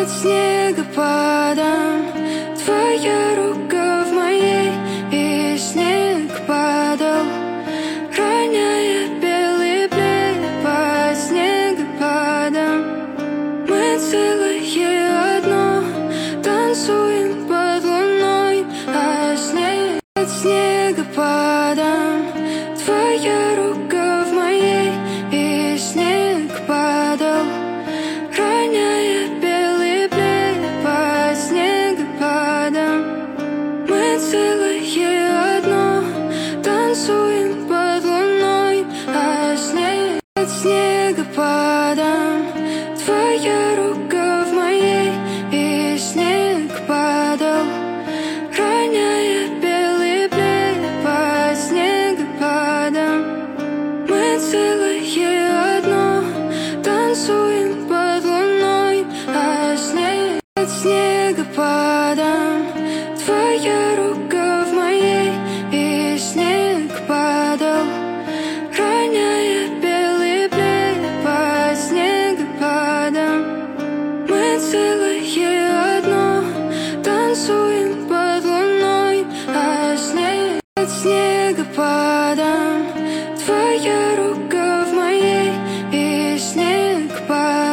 под снегопадом. Твоя рука в моей, и снег падал, роняя белый плед под снегопадом. Мы целое одно, танцуем под луной, а снег под снегопадом. Твоя рука в моей, и снег падал, роняя белый плед под снегопадом. Мы целое одно, танцуем под луной, а снег под снегопадом. Твоя рука в моей, и снег падал, роняя белый плед под снегопадом. Мы целое одно, танцуем под луной, а снег под снегопадом. Твоя рука в моей, и снег падал, роняя белый плед под снегопадом. Мы целое одно, танцуем под луной, а снег под снегопадом.